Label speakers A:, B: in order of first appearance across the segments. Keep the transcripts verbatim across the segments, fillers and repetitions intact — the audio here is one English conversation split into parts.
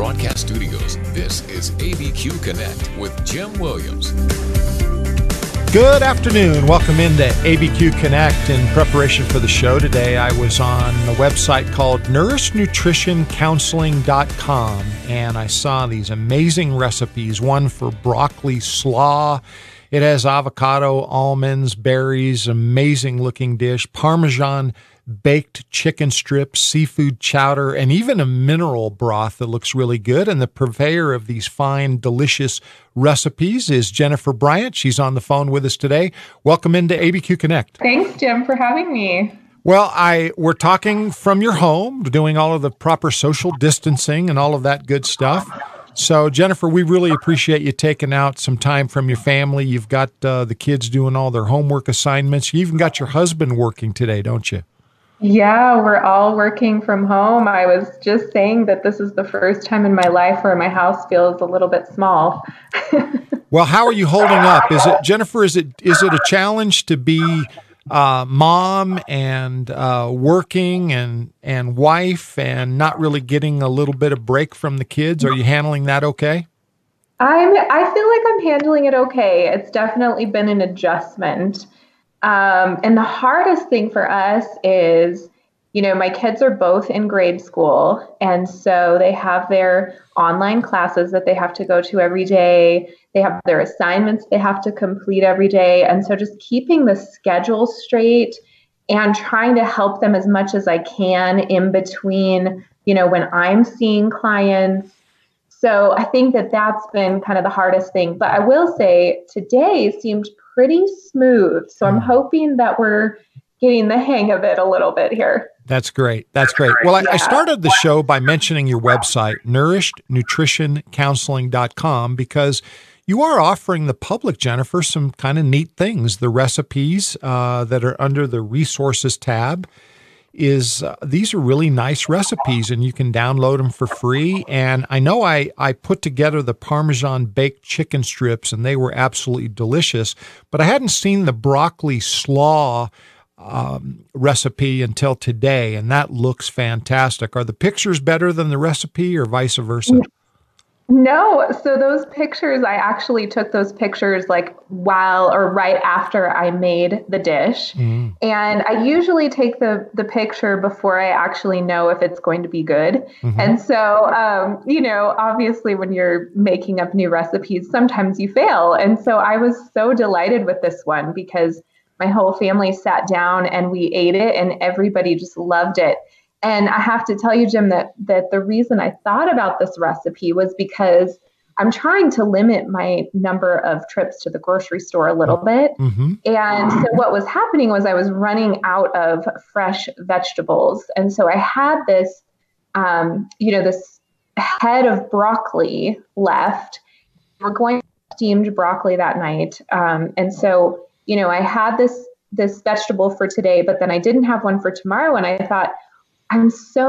A: Broadcast Studios, this is A B Q Connect with Jim Williams.
B: Good afternoon. Welcome into A B Q Connect. In preparation for the show today, I was on a website called nourish nutrition counseling dot com, and I saw these amazing recipes, one for broccoli slaw. It has avocado, almonds, berries, amazing looking dish, Parmesan baked chicken strips, seafood chowder, and even a mineral broth that looks really good. And the purveyor of these fine, delicious recipes is Jennifer Bryant. She's on the phone with us today. Welcome into A B Q Connect.
C: Thanks, Jim, for having me.
B: Well, I we're talking from your home, doing all of the proper social distancing and all of that good stuff. So, Jennifer, we really appreciate you taking out some time from your family. You've got uh, the kids doing all their homework assignments. You even got your husband working today, don't you?
C: Yeah, we're all working from home. I was just saying that this is the first time in my life where my house feels a little bit small.
B: Well, how are you holding up? Is it, Jennifer, is it is it a challenge to be uh, mom and uh, working and and wife and not really getting a little bit of break from the kids? Are you handling that okay?
C: I'm, I feel like I'm handling it okay. It's definitely been an adjustment. Um, and the hardest thing for us is, you know, my kids are both in grade school, and so they have their online classes that they have to go to every day. They have their assignments they have to complete every day. And so just keeping the schedule straight and trying to help them as much as I can in between, you know, when I'm seeing clients. So I think that that's been kind of the hardest thing. But I will say today seemed pretty smooth. So I'm hoping that we're getting the hang of it a little bit here.
B: That's great. That's great. Well, I,
C: yeah.
B: I started the show by mentioning your website, nourish nutrition counseling dot com, because you are offering the public, Jennifer, some kind of neat things. The recipes uh, that are under the resources tab is uh, these are really nice recipes, and you can download them for free. And I know I, I put together the Parmesan baked chicken strips, and they were absolutely delicious, but I hadn't seen the broccoli slaw um, recipe until today, and that looks fantastic. Are the pictures better than the recipe or vice versa?
C: No. So those pictures, I actually took those pictures like while or right after I made the dish. Mm. And I usually take the, the picture before I actually know if it's going to be good. Mm-hmm. And so, um, you know, obviously when you're making up new recipes, sometimes you fail. And so I was so delighted with this one because my whole family sat down and we ate it and everybody just loved it. And I have to tell you, Jim, that that the reason I thought about this recipe was because I'm trying to limit my number of trips to the grocery store a little bit. Mm-hmm. And so what was happening was I was running out of fresh vegetables. And so I had this, um, you know, this head of broccoli left. We're going to steamed broccoli that night. Um, and so, you know, I had this this vegetable for today, but then I didn't have one for tomorrow. And I thought, I'm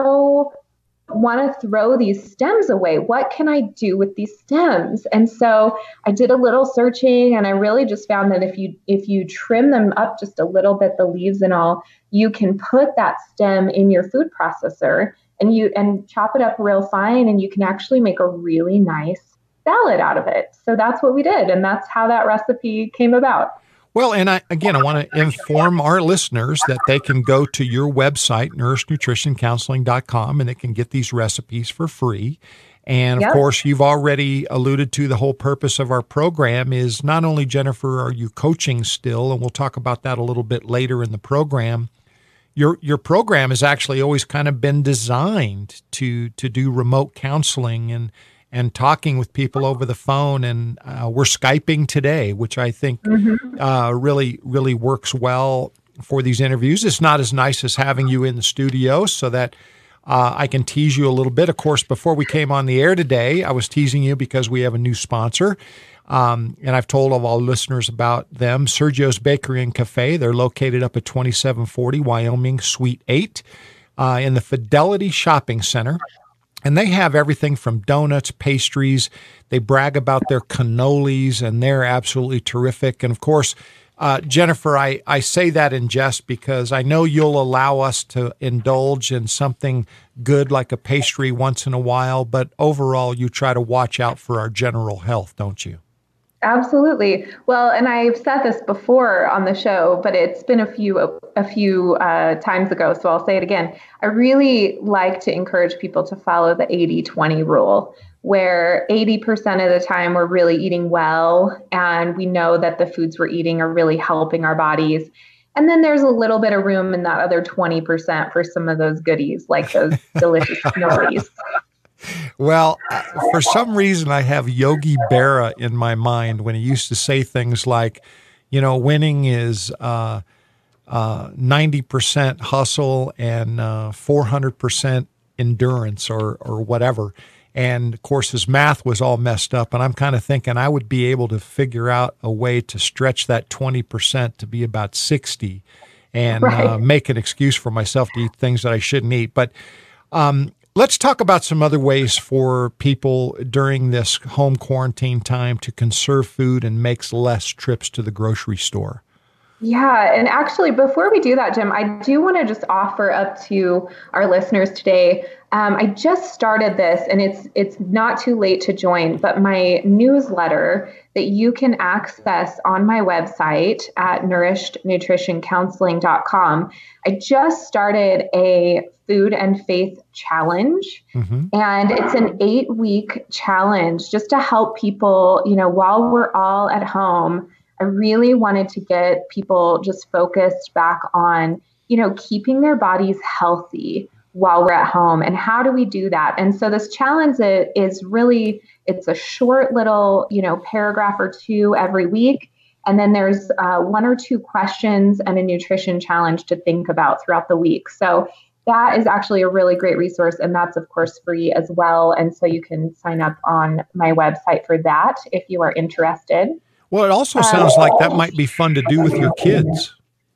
C: so want to throw these stems away. What can I do with these stems? And so I did a little searching, and I really just found that if you if you trim them up just a little bit, the leaves and all, you can put that stem in your food processor and you and chop it up real fine, and you can actually make a really nice salad out of it. So that's what we did, and that's how that recipe came about.
B: Well, and I, again, I want to inform our listeners that they can go to your website, nourish nutrition counseling dot com, and they can get these recipes for free. And, of yep. course, you've already alluded to the whole purpose of our program is not only, Jennifer, are you coaching still, and we'll talk about that a little bit later in the program. Your your program has actually always kind of been designed to to do remote counseling and and talking with people over the phone, and uh, we're Skyping today, which I think mm-hmm. uh, really, really works well for these interviews. It's not as nice as having you in the studio so that uh, I can tease you a little bit. Of course, before we came on the air today, I was teasing you because we have a new sponsor, um, and I've told all our listeners about them, Sergio's Bakery and Cafe. They're located up at twenty-seven forty Wyoming, Suite eight, uh, in the Fidelity Shopping Center. And they have everything from donuts, pastries. They brag about their cannolis, and they're absolutely terrific. And, of course, Uh, Jennifer, I, I say that in jest because I know you'll allow us to indulge in something good like a pastry once in a while, but overall you try to watch out for our general health, don't you?
C: Absolutely. Well, and I've said this before on the show, but it's been a few a few uh, times ago, so I'll say it again. I really like to encourage people to follow the eighty twenty rule, where eighty percent of the time we're really eating well, and we know that the foods we're eating are really helping our bodies. And then there's a little bit of room in that other twenty percent for some of those goodies, like those delicious smoothies.
B: Well, for some reason, I have Yogi Berra in my mind when he used to say things like, you know, winning is uh, uh, ninety percent hustle and uh, four hundred percent endurance or, or whatever. And, of course, his math was all messed up. And I'm kind of thinking I would be able to figure out a way to stretch that twenty percent to be about sixty and right. uh, make an excuse for myself to eat things that I shouldn't eat. But um let's talk about some other ways for people during this home quarantine time to conserve food and make less trips to the grocery store.
C: Yeah. And actually, before we do that, Jim, I do want to just offer up to our listeners today. Um, I just started this, and it's it's not too late to join, but my newsletter that you can access on my website at nourished nutrition counseling dot com. I just started a food and faith challenge, mm-hmm. and it's an eight week challenge just to help people, you know, while we're all at home. I really wanted to get people just focused back on, you know, keeping their bodies healthy while we're at home. And how do we do that? And so this challenge is really, it's a short little, you know, paragraph or two every week. And then there's uh, one or two questions and a nutrition challenge to think about throughout the week. So that is actually a really great resource. And that's, of course, free as well. And so you can sign up on my website for that if you are interested.
B: Well, it also sounds um, like that might be fun to do with your kids.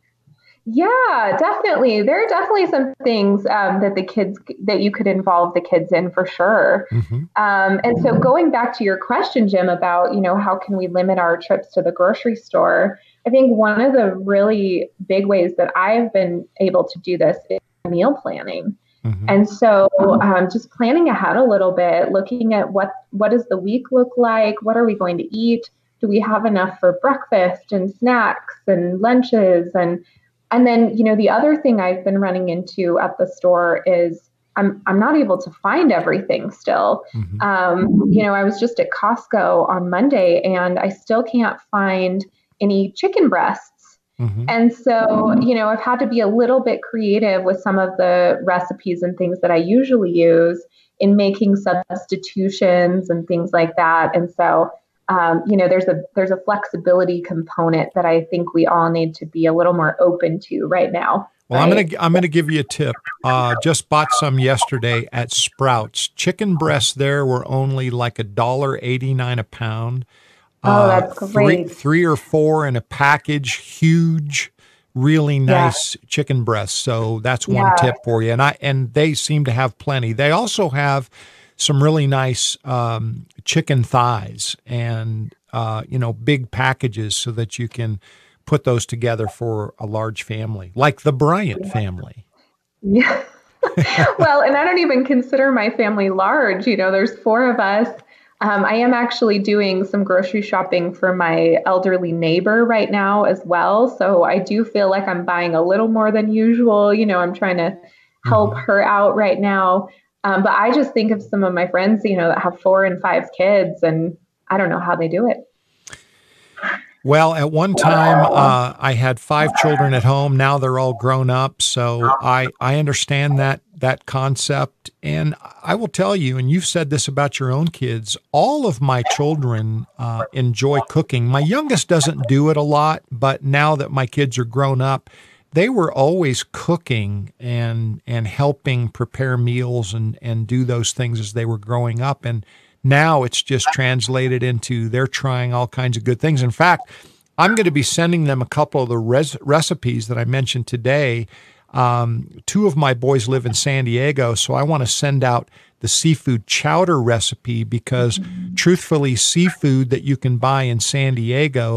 C: Yeah, definitely. There are definitely some things um, that the kids that you could involve the kids in for sure. Mm-hmm. Um, and so going back to your question, Jim, about, you know, how can we limit our trips to the grocery store? I think one of the really big ways that I've been able to do this is meal planning. Mm-hmm. And so um, just planning ahead a little bit, looking at what, what does the week look like? What are we going to eat? Do we have enough for breakfast and snacks and lunches? And and then, you know, the other thing I've been running into at the store is I'm I'm not able to find everything still. Mm-hmm. Um, you know, I was just at Costco on Monday and I still can't find any chicken breasts. Mm-hmm. And so, you know, I've had to be a little bit creative with some of the recipes and things that I usually use in making substitutions and things like that. And so Um, you know, there's a there's a flexibility component that I think we all need to be a little more open to right now.
B: Well,
C: right?
B: I'm gonna I'm gonna give you a tip. Uh, just bought some yesterday at Sprouts. Chicken breasts there were only like a dollar eighty nine a pound.
C: Oh, that's
B: uh,
C: great.
B: Three, three or four in a package. Huge, really nice yeah. chicken breasts. So that's one yeah. tip for you. And I and they seem to have plenty. They also have some really nice um, chicken thighs and, uh, you know, big packages so that you can put those together for a large family, like the Bryant family.
C: Yeah. Well, and I don't even consider my family large. You know, there's four of us. Um, I am actually doing some grocery shopping for my elderly neighbor right now as well. So I do feel like I'm buying a little more than usual. You know, I'm trying to help mm-hmm. her out right now. Um, but I just think of some of my friends, you know, that have four and five kids, and I don't know how they do it.
B: Well, at one time, uh, I had five children at home. Now they're all grown up. So I, I understand that that concept. And I will tell you, and you've said this about your own kids, all of my children uh, enjoy cooking. My youngest doesn't do it a lot, but now that my kids are grown up, they were always cooking and and helping prepare meals and, and do those things as they were growing up. And now it's just translated into they're trying all kinds of good things. In fact, I'm going to be sending them a couple of the res- recipes that I mentioned today. Um, two of my boys live in San Diego, so I want to send out the seafood chowder recipe because, mm-hmm. truthfully, seafood that you can buy in San Diego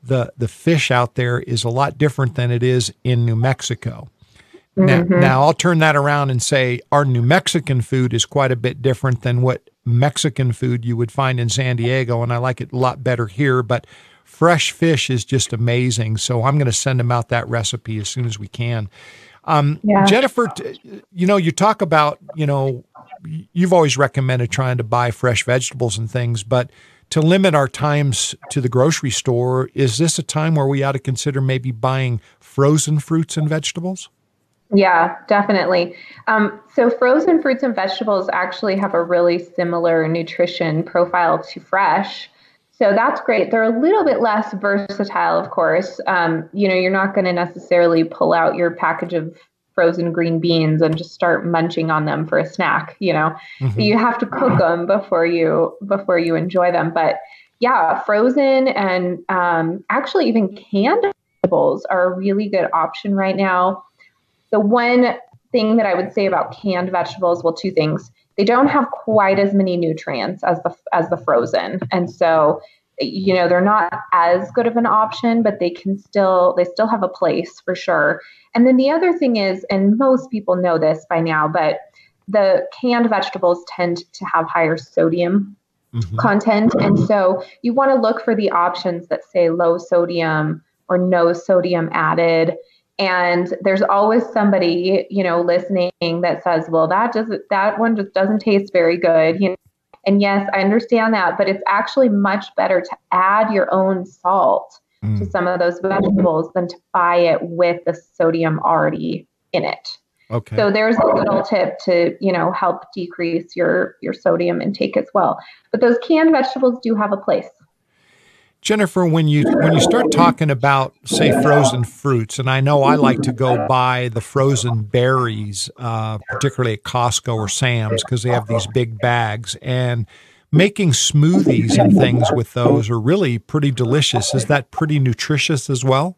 B: the, the fish out there is a lot different than it is in New Mexico. Now, mm-hmm. now, I'll turn that around and say our New Mexican food is quite a bit different than what Mexican food you would find in San Diego, and I like it a lot better here, but fresh fish is just amazing. So I'm going to send them out that recipe as soon as we can. Um, yeah. Jennifer, you know, you talk about, you know, you've always recommended trying to buy fresh vegetables and things, but to limit our times to the grocery store, is this a time where we ought to consider maybe buying frozen fruits and vegetables?
C: Yeah, definitely. Um, so frozen fruits and vegetables actually have a really similar nutrition profile to fresh. So that's great. They're a little bit less versatile, of course. Um, you know, you're not going to necessarily pull out your package of frozen green beans and just start munching on them for a snack, you know. Mm-hmm. You have to cook them before you before you enjoy them. But yeah, frozen and um, actually even canned vegetables are a really good option right now. The one thing that I would say about canned vegetables, well, two things. They don't have quite as many nutrients as the as the frozen. And so, you know, they're not as good of an option, but they can still, they still have a place for sure. And then the other thing is, and most people know this by now, but the canned vegetables tend to have higher sodium mm-hmm. content. And so you want to look for the options that say low sodium or no sodium added. And there's always somebody, you know, listening that says, well, that doesn't, that one just doesn't taste very good. You know? And yes, I understand that, but it's actually much better to add your own salt mm. to some of those vegetables than to buy it with the sodium already in it.
B: Okay.
C: So there's a little tip to, you know, help decrease your, your sodium intake as well. But those canned vegetables do have a place.
B: Jennifer, when you when you start talking about, say, frozen fruits, and I know I like to go buy the frozen berries, uh, particularly at Costco or Sam's, because they have these big bags, and making smoothies and things with those are really pretty delicious. Is that pretty nutritious as well?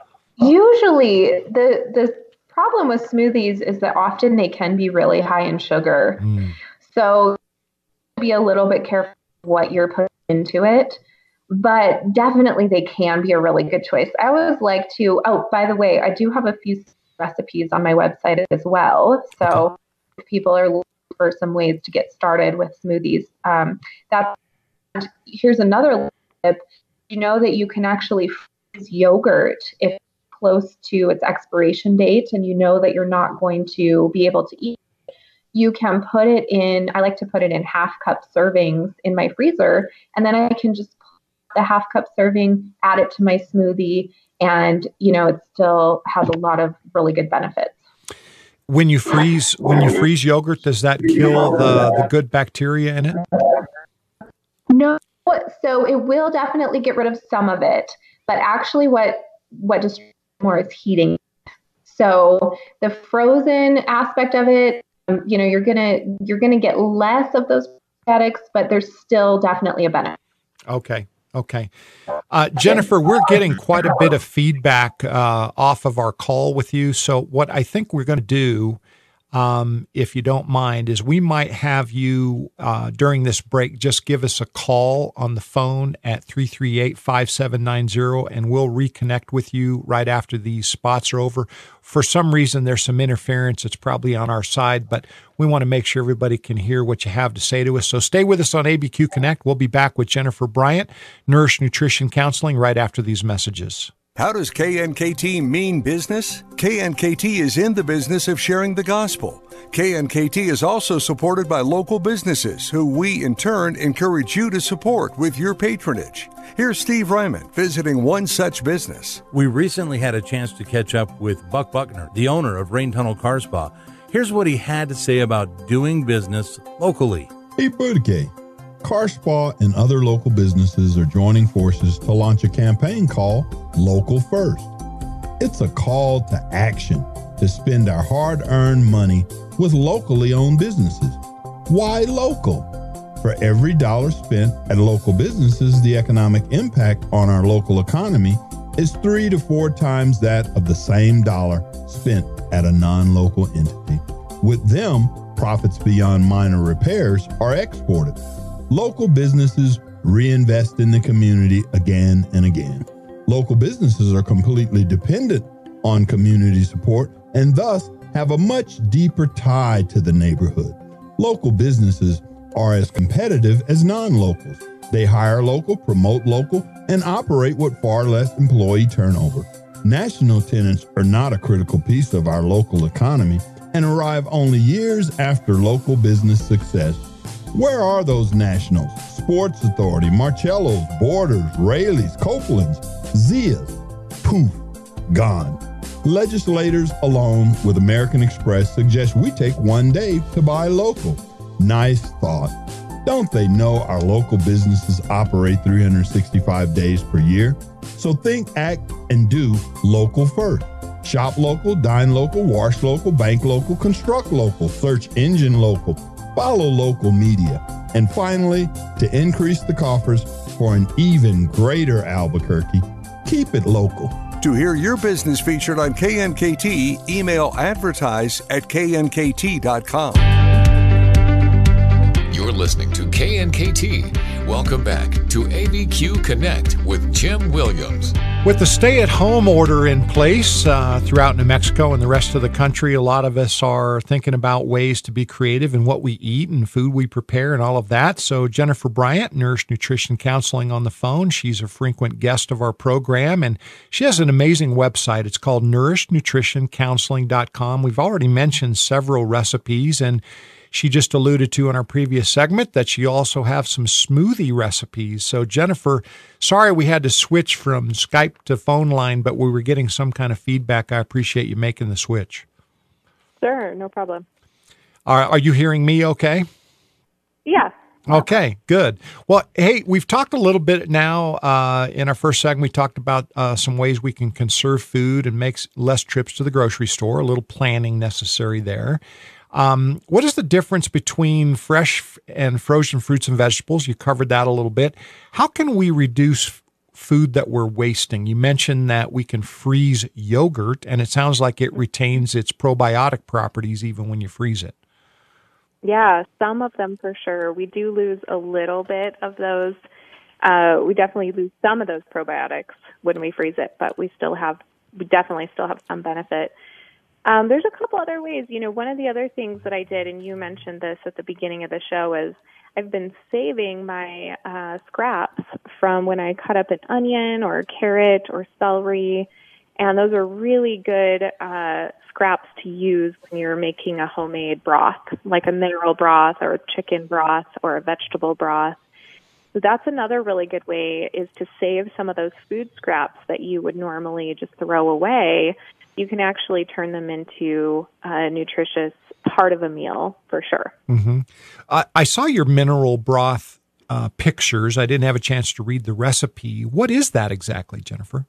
C: Usually, the the problem with smoothies is that often they can be really high in sugar. Mm. So be a little bit careful what you're putting into it. But definitely they can be a really good choice. I always like to, oh, by the way, I do have a few recipes on my website as well. So okay. if people are looking for some ways to get started with smoothies, um, that's, here's another tip. You know that you can actually freeze yogurt if it's close to its expiration date and you know that you're not going to be able to eat it. You can put it in, I like to put it in half cup servings in my freezer, and then I can just the half cup serving, add it to my smoothie, and you know it still has a lot of really good benefits.
B: When you freeze, when you freeze yogurt, does that kill the, the good bacteria in it?
C: No, so it will definitely get rid of some of it, but actually, what what just more is heating. So the frozen aspect of it, um, you know, you're gonna you're gonna get less of those probiotics, but there's still definitely a benefit.
B: Okay. Okay. Uh, Jennifer, we're getting quite a bit of feedback uh, off of our call with you. So what I think we're going to do, um, if you don't mind, is we might have you uh, during this break, just give us a call on the phone at three three eight, five seven nine zero, and we'll reconnect with you right after these spots are over. For some reason, there's some interference. It's probably on our side, but we want to make sure everybody can hear what you have to say to us. So stay with us on A B Q Connect. We'll be back with Jennifer Bryant, Nourish Nutrition Counseling, right after these messages.
D: How does K N K T mean business? K N K T is in the business of sharing the gospel. K N K T is also supported by local businesses who we, in turn, encourage you to support with your patronage. Here's Steve Ryman visiting one such business.
E: We recently had a chance to catch up with Buck Buckner, the owner of Rain Tunnel Car Spa. Here's what he had to say about doing business locally.
F: Hey, Budke. Car Spa and other local businesses are joining forces to launch a campaign called Local First. It's a call to action to spend our hard-earned money with locally owned businesses. Why local? For every dollar spent at local businesses, the economic impact on our local economy is three to four times that of the same dollar spent at a non-local entity. With them, profits beyond minor repairs are exported. Local businesses reinvest in the community again and again. Local businesses are completely dependent on community support and thus have a much deeper tie to the neighborhood. Local businesses are as competitive as non-locals. They hire local, promote local, and operate with far less employee turnover. National tenants are not a critical piece of our local economy and arrive only years after local business success. Where are those nationals? Sports Authority, Marcello's, Borders, Raley's, Copeland's, Zia's. Poof, gone. Legislators, along with American Express, suggest we take one day to buy local. Nice thought. Don't they know our local businesses operate three hundred sixty-five days per year? So think, act, and do local first. Shop local, dine local, wash local, bank local, construct local, search engine local, follow local media. And finally, to increase the coffers for an even greater Albuquerque, keep it local.
D: To hear your business featured on K N K T, email advertise at K N K T dot com.
A: You're listening to K N K T. Welcome back to A B Q Connect with Jim Williams.
B: With the stay-at-home order in place uh, throughout New Mexico and the rest of the country, a lot of us are thinking about ways to be creative in what we eat and food we prepare and all of that. So Jennifer Bryant, Nourish Nutrition Counseling, on the phone. She's a frequent guest of our program, and she has an amazing website. It's called nourish nutrition counseling dot com. We've already mentioned several recipes, and she just alluded to in our previous segment that she also has some smoothie recipes. So, Jennifer, sorry we had to switch from Skype to phone line, but we were getting some kind of feedback. I appreciate you making the switch.
C: Sure, no problem.
B: Are, are you hearing me okay?
C: Yeah.
B: Okay, good. Well, hey, we've talked a little bit now uh, in our first segment. We talked about uh, some ways we can conserve food and make less trips to the grocery store, a little planning necessary there. Um, what is the difference between fresh and frozen fruits and vegetables? You covered that a little bit. How can we reduce f- food that we're wasting? You mentioned that we can freeze yogurt, and it sounds like it retains its probiotic properties even when you freeze it.
G: Yeah, some of them for sure. We do lose a little bit of those. Uh, we definitely lose some of those probiotics when we freeze it, but we still have, we definitely still have some benefit. Um, there's a couple other ways. You know, one of the other things that I did, and you mentioned this at the beginning of the show, is I've been saving my uh, scraps from when I cut up an onion or a carrot or celery, and those are really good uh, scraps to use when you're making a homemade broth, like a mineral broth or a chicken broth or a vegetable broth. So that's another really good way, is to save some of those food scraps that you would normally just throw away. You can actually turn them into a nutritious part of a meal for sure.
B: Mm-hmm. I, I saw your mineral broth uh, pictures. I didn't have a chance to read the recipe. What is that exactly, Jennifer?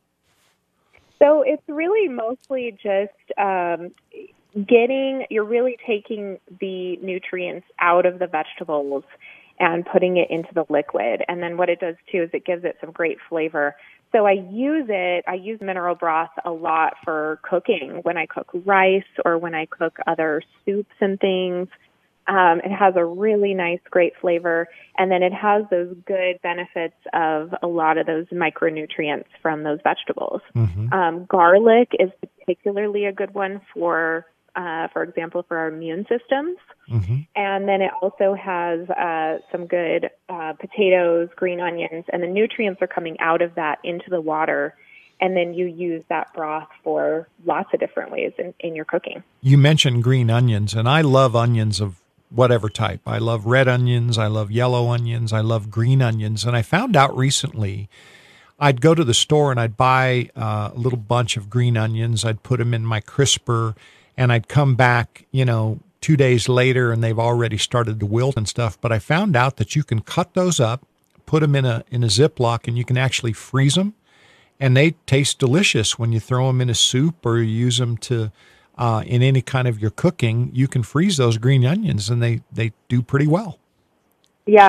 G: So it's really mostly just um, getting, you're really taking the nutrients out of the vegetables and putting it into the liquid. And then what it does too is it gives it some great flavor. So I use it, I use mineral broth a lot for cooking, when I cook rice or when I cook other soups and things. Um, it has a really nice, great flavor, and then it has those good benefits of a lot of those micronutrients from those vegetables. Mm-hmm. Um, garlic is particularly a good one for, uh, for example, for our immune systems. Mm-hmm. And then it also has uh, some good uh, potatoes, green onions, and the nutrients are coming out of that into the water. And then you use that broth for lots of different ways in, in your cooking. You
B: mentioned green onions, and I love onions of whatever type. I love red onions. I love yellow onions. I love green onions. And I found out recently I'd go to the store and I'd buy uh, a little bunch of green onions. I'd put them in my crisper, and I'd come back, you know, two days later, and they've already started to wilt and stuff. But I found out that you can cut those up, put them in a in a Ziploc, and you can actually freeze them. And they taste delicious when you throw them in a soup or you use them to uh, in any kind of your cooking. You can freeze those green onions, and they, they do pretty well.
G: Yeah,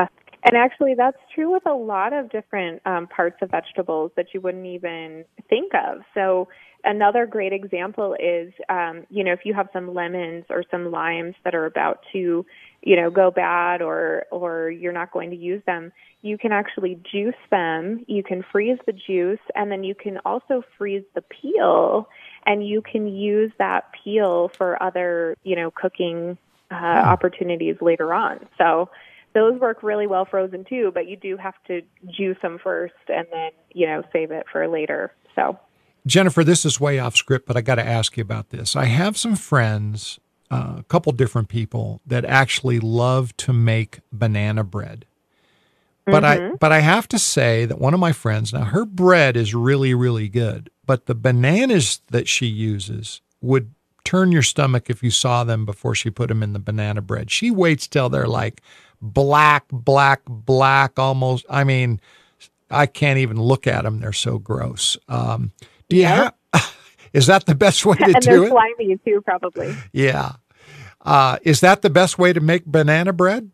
G: And actually, that's true with a lot of different um, parts of vegetables that you wouldn't even think of. So another great example is, um, you know, if you have some lemons or some limes that are about to, you know, go bad or or you're not going to use them, you can actually juice them. You can freeze the juice, and then you can also freeze the peel, and you can use that peel for other, you know, cooking uh, opportunities later on. So those work really well frozen too, but you do have to juice them first and then, you know, save it for later. So,
B: Jennifer, this is way off script, but I got to ask you about this. I have some friends, uh, a couple different people that actually love to make banana bread. But mm-hmm. I but I have to say that one of my friends, now her bread is really, really good, but the bananas that she uses would turn your stomach if you saw them before she put them in the banana bread. She waits till they're like black, black, black almost. I mean, I can't even look at them. They're so gross. Um, do you yep. have, is that the best way to
G: and
B: do it?
G: And they're slimy too, probably.
B: Yeah. Uh, is that the best way to make banana bread?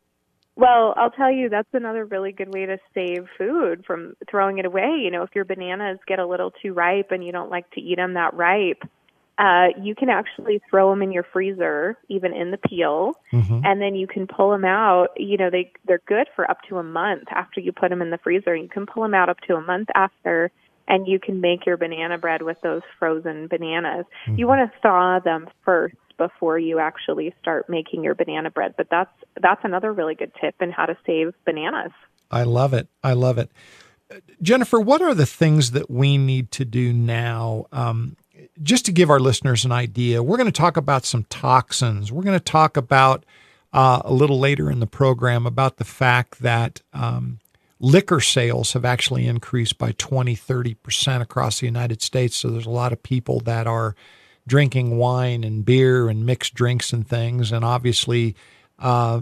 G: Well, I'll tell you, that's another really good way to save food from throwing it away. You know, if your bananas get a little too ripe and you don't like to eat them that ripe, uh, you can actually throw them in your freezer, even in the peel, mm-hmm. and then you can pull them out. You know, they, they're good for up to a month after you put them in the freezer. You can pull them out up to a month after, and you can make your banana bread with those frozen bananas. Mm-hmm. You want to thaw them first before you actually start making your banana bread. But that's that's another really good tip in how to save bananas.
B: I love it. I love it. Jennifer, what are the things that we need to do now? Um, just to give our listeners an idea, we're going to talk about some toxins. We're going to talk about uh, a little later in the program about the fact that um, liquor sales have actually increased by twenty, thirty percent across the United States. So there's a lot of people that are drinking wine and beer and mixed drinks and things, and obviously uh,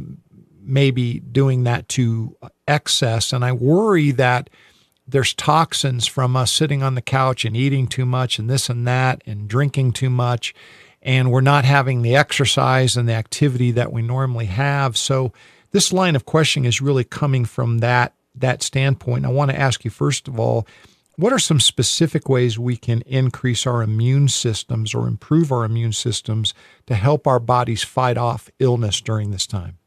B: maybe doing that to excess. And I worry that there's toxins from us sitting on the couch and eating too much and this and that and drinking too much, and we're not having the exercise and the activity that we normally have. So this line of questioning is really coming from that that standpoint. I want to ask you, first of all, what are some specific ways we can increase our immune systems or improve our immune systems to help our bodies fight off illness during this time?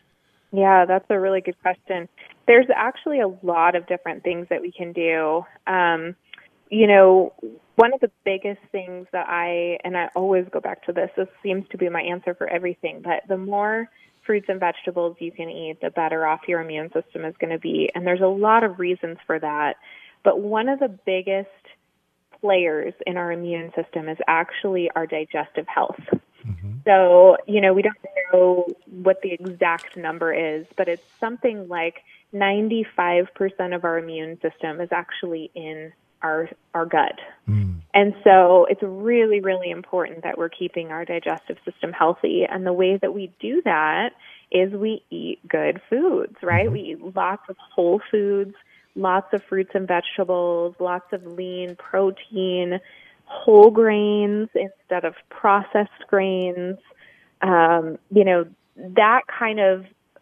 G: Yeah, that's a really good question. There's actually a lot of different things that we can do. Um, you know, one of the biggest things that I, and I always go back to this, this seems to be my answer for everything, but the more fruits and vegetables you can eat, the better off your immune system is going to be. And there's a lot of reasons for that. But one of the biggest players in our immune system is actually our digestive health. Mm-hmm. So, you know, we don't know what the exact number is, but it's something like ninety-five percent of our immune system is actually in our our gut. Mm. And so it's really, really important that we're keeping our digestive system healthy. And the way that we do that is we eat good foods, right? Mm-hmm. We eat lots of whole foods, lots of fruits and vegetables, lots of lean protein, whole grains instead of processed grains. Um, you know, that kind of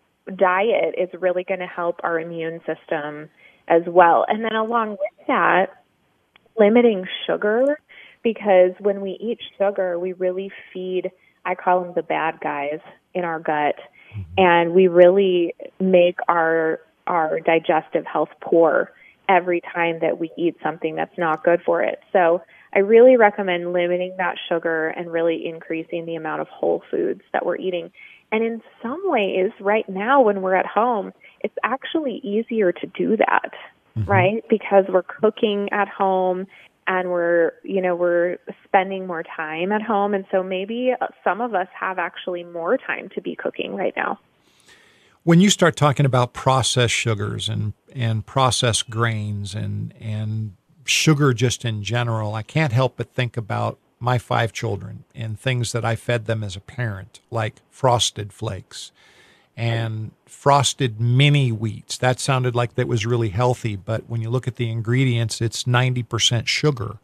G: diet is really going to help our immune system as well. And then along with that, limiting sugar, because when we eat sugar, we really feed, I call them the bad guys in our gut, mm-hmm. and we really make our our digestive health poor every time that we eat something that's not good for it. So I really recommend limiting that sugar and really increasing the amount of whole foods that we're eating. And in some ways, right now when we're at home, it's actually easier to do that, mm-hmm. right? Because we're cooking at home and we're, you know, we're spending more time at home. And so maybe some of us have actually more time to be cooking right now.
B: When you start talking about processed sugars and, and processed grains and, and sugar just in general, I can't help but think about my five children and things that I fed them as a parent, like Frosted Flakes and frosted mini wheats. That sounded like that was really healthy, but when you look at the ingredients, it's ninety percent sugar.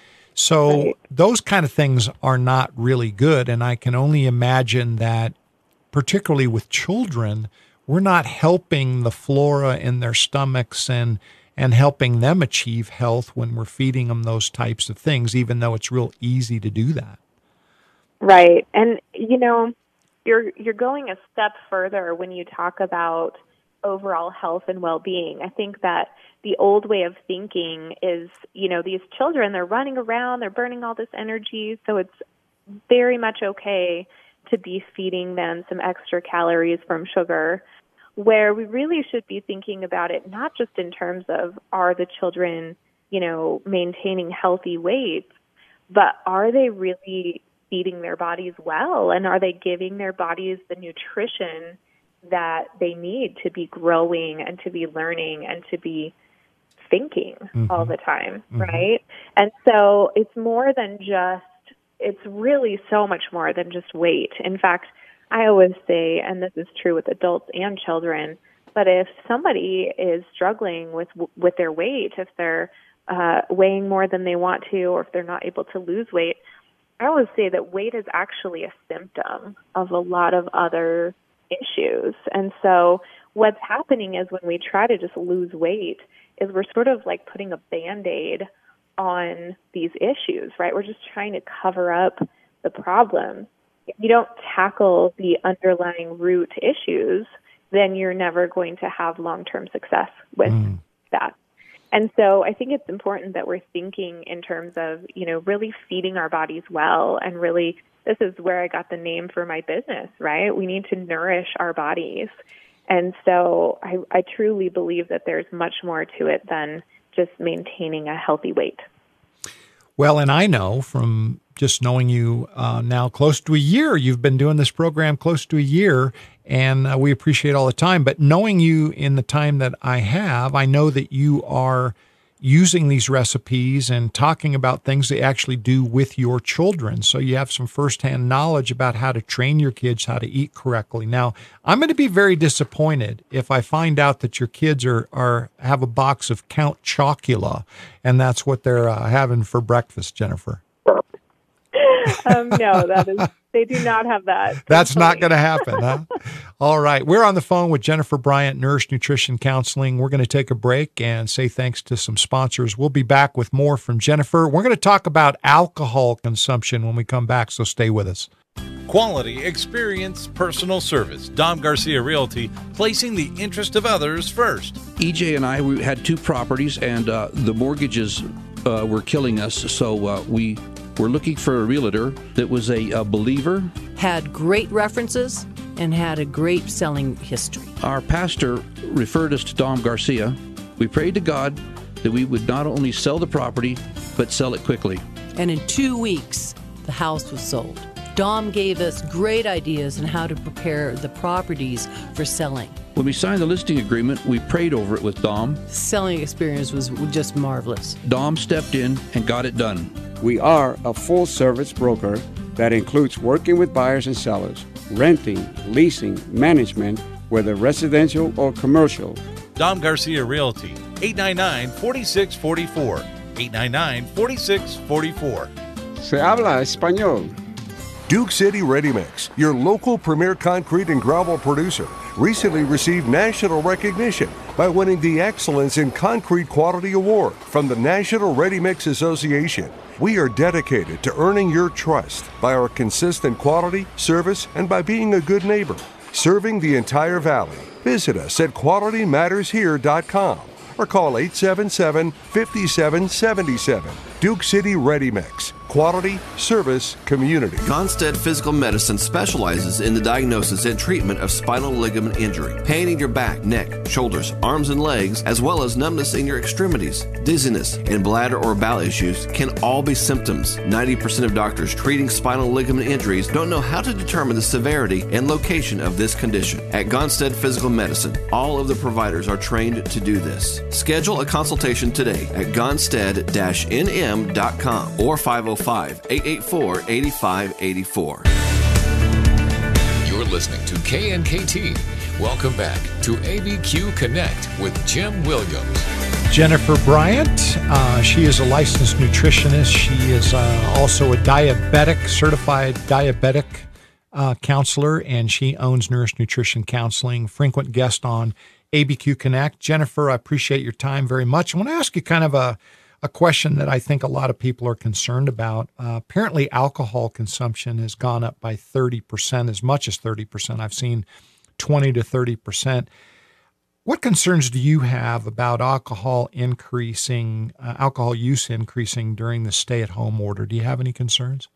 B: So right. Those kind of things are not really good, and I can only imagine that, particularly with children, we're not helping the flora in their stomachs and and helping them achieve health when we're feeding them those types of things, even though it's real easy to do that.
G: Right. And, you know, you're you're going a step further when you talk about overall health and well-being. I think that the old way of thinking is, you know, these children, they're running around, they're burning all this energy, so it's very much okay to be feeding them some extra calories from sugar, where we really should be thinking about it not just in terms of, are the children, you know, maintaining healthy weights, but are they really feeding their bodies well, and are they giving their bodies the nutrition that they need to be growing and to be learning and to be thinking mm-hmm. all the time, mm-hmm. right? And so it's more than just, it's really so much more than just weight. In fact, I always say, and this is true with adults and children, but if somebody is struggling with with their weight, if they're uh, weighing more than they want to, or if they're not able to lose weight, I always say that weight is actually a symptom of a lot of other issues. And so what's happening is when we try to just lose weight is we're sort of like putting a Band-Aid on these issues, right? We're just trying to cover up the problem. If you don't tackle the underlying root issues, then you're never going to have long-term success with mm. that. And so I think it's important that we're thinking in terms of, you know, really feeding our bodies well, and really, this is where I got the name for my business, right? We need to nourish our bodies. And so I, I truly believe that there's much more to it than just maintaining a healthy weight.
B: Well, and I know from just knowing you uh, now close to a year, you've been doing this program close to a year, and uh, we appreciate all the time. But knowing you in the time that I have, I know that you are using these recipes and talking about things they actually do with your children. So you have some firsthand knowledge about how to train your kids how to eat correctly. Now, I'm going to be very disappointed if I find out that your kids are, are have a box of Count Chocula, and that's what they're uh, having for breakfast, Jennifer.
G: um, no, that is, they do not have that.
B: That's not going to happen, huh? All right. We're on the phone with Jennifer Bryant, Nourish Nutrition Counseling. We're going to take a break and say thanks to some sponsors. We'll be back with more from Jennifer. We're going to talk about alcohol consumption when we come back, so stay with us.
E: Quality, experience, personal service. Dom Garcia Realty, placing the interest of others first.
H: E J and I, we had two properties, and uh, the mortgages uh, were killing us, so uh, we were looking for a realtor that was a, a believer.
I: Had great references and had a great selling history.
H: Our pastor referred us to Dom Garcia. We prayed to God that we would not only sell the property, but sell it quickly.
I: And in two weeks, the house was sold. Dom gave us great ideas on how to prepare the properties for selling.
H: When we signed the listing agreement, we prayed over it with Dom.
I: The selling experience was just marvelous.
H: Dom stepped in and got it done.
J: We are a full-service broker that includes working with buyers and sellers, renting, leasing, management, whether residential or commercial.
E: Dom Garcia Realty, eight nine nine, four six four four, eight nine nine, four six four four.
J: Se habla español.
D: Duke City Ready Mix, your local premier concrete and gravel producer, recently received national recognition by winning the Excellence in Concrete Quality Award from the National Ready Mix Association. We are dedicated to earning your trust by our consistent quality, service, and by being a good neighbor, serving the entire valley. Visit us at quality matters here dot com or call eight seven seven, five seven seven seven. Duke City Ready Mix. Quality, service, community.
K: Gonstead Physical Medicine specializes in the diagnosis and treatment of spinal ligament injury, pain in your back, neck, shoulders, arms, and legs, as well as numbness in your extremities, dizziness, and bladder or bowel issues can all be symptoms. ninety percent of doctors treating spinal ligament injuries don't know how to determine the severity and location of this condition. At Gonstead Physical Medicine, all of the providers are trained to do this. Schedule a consultation today at gonstead dash n m dot com or five oh five, eight eight four, eight five eight four.
A: You're listening to K N K T. Welcome back to A B Q Connect with Jim Williams.
B: Jennifer Bryant, uh, she is a licensed nutritionist. She is uh, also a diabetic, certified diabetic uh, counselor, and she owns Nourish Nutrition Counseling, frequent guest on A B Q Connect. Jennifer, I appreciate your time very much. I want to ask you kind of a, a question that I think a lot of people are concerned about. Uh, apparently, alcohol consumption has gone up by thirty percent, as much as thirty percent. I've seen twenty to thirty percent. What concerns do you have about alcohol increasing, uh, alcohol use increasing during the stay-at-home order? Do you have any concerns?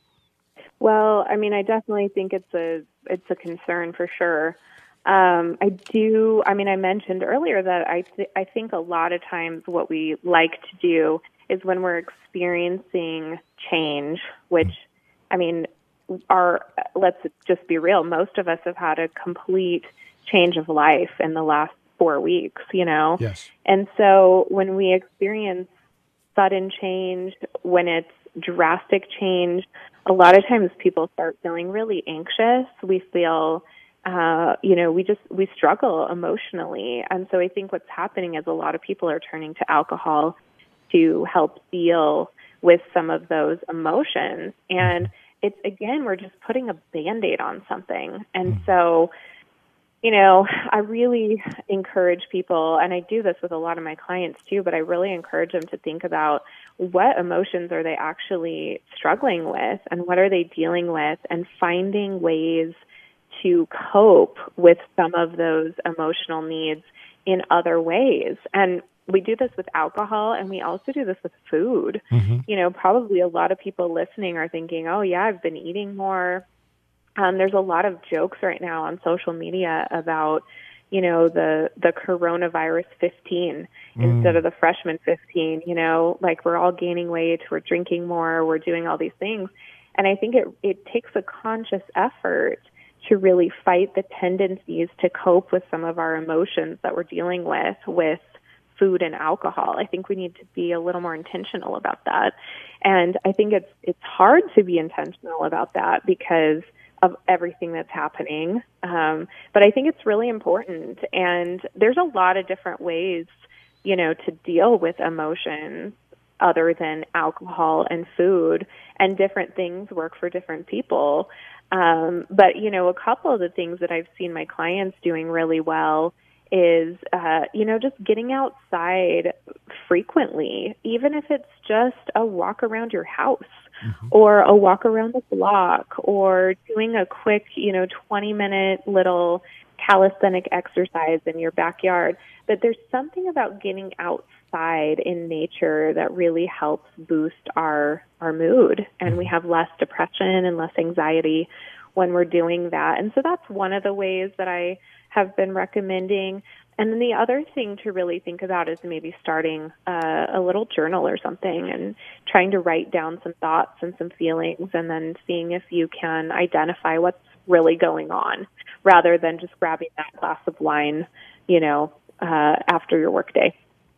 G: Well, I mean, I definitely think it's a it's a concern for sure. Um, I do. I mean, I mentioned earlier that I th- I think a lot of times what we like to do is when we're experiencing change, which, I mean, our let's just be real. Most of us have had a complete change of life in the last four weeks, you know?
B: Yes.
G: And so when we experience sudden change, when it's drastic change, a lot of times people start feeling really anxious. We feel, uh, you know, we just, we struggle emotionally. And so I think what's happening is a lot of people are turning to alcohol to help deal with some of those emotions. And it's, again, we're just putting a Band-Aid on something. And so, you know, I really encourage people, and I do this with a lot of my clients too, but I really encourage them to think about what emotions are they actually struggling with and what are they dealing with, and finding ways to cope with some of those emotional needs in other ways. And we do this with alcohol, and we also do this with food. Mm-hmm. You know, probably a lot of people listening are thinking, oh yeah, I've been eating more. Um, there's a lot of jokes right now on social media about, you know, the, the coronavirus fifteen mm. instead of the freshman fifteen, you know, like we're all gaining weight, we're drinking more, we're doing all these things. And I think it, it takes a conscious effort to really fight the tendencies to cope with some of our emotions that we're dealing with, with food and alcohol. I think we need to be a little more intentional about that. And I think it's, it's hard to be intentional about that because of everything that's happening. Um, but I think it's really important. And there's a lot of different ways, you know, to deal with emotions other than alcohol and food, and different things work for different people. Um, but, you know, a couple of the things that I've seen my clients doing really well is, uh, you know, just getting outside frequently, even if it's just a walk around your house. Mm-hmm. Or a walk around the block, or doing a quick, you know, twenty minute little calisthenic exercise in your backyard. But there's something about getting outside in nature that really helps boost our, our mood. And we have less depression and less anxiety when we're doing that. And so that's one of the ways that I have been recommending. And then the other thing to really think about is maybe starting uh, a little journal or something and trying to write down some thoughts and some feelings, and then seeing if you can identify what's really going on rather than just grabbing that glass of wine, you know, uh, after your workday.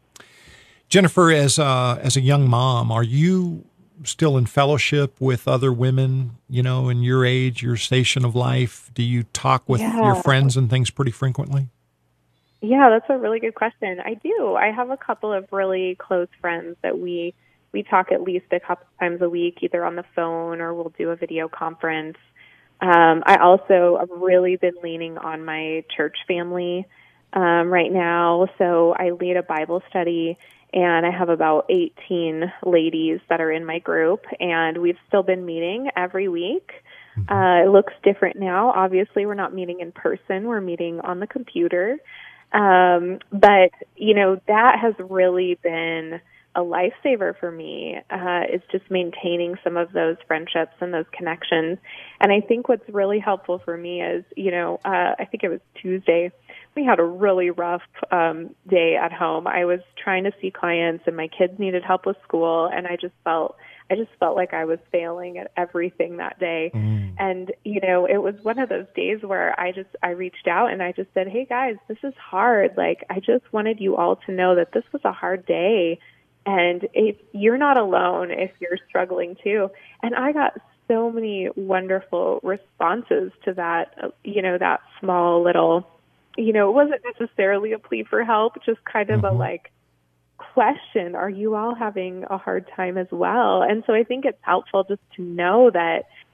B: Jennifer, as a, as a young mom, are you still in fellowship with other women, you know, in your age, your station of life? Do you talk with
G: yeah.
B: your friends and things pretty frequently?
G: Yeah, that's a really good question. I do. I have a couple of really close friends that we we talk at least a couple times a week, either on the phone or we'll do a video conference. Um, I also have really been leaning on my church family um, right now. So I lead a Bible study, and I have about eighteen ladies that are in my group, and we've still been meeting every week. Uh, it looks different now. Obviously, we're not meeting in person. We're meeting on the computer. Um, but, you know, that has really been a lifesaver for me, uh, is just maintaining some of those friendships and those connections. And I think what's really helpful for me is, you know, uh, I think it was Tuesday, we had a really rough um, day at home. I was trying to see clients, and my kids needed help with school, and I just felt I just felt like I was failing at everything that day. Mm. And, you know, it was one of those days where I just, I reached out and I just said, hey guys, this is hard. Like, I just wanted you all to know that this was a hard day. And if you're not alone, if you're struggling too. And I got so many wonderful responses to that, you know, that small little, you know, it wasn't necessarily a plea for help, just kind of mm-hmm. a like, question, are you all having a hard time as well? And so I think it's helpful just to know that,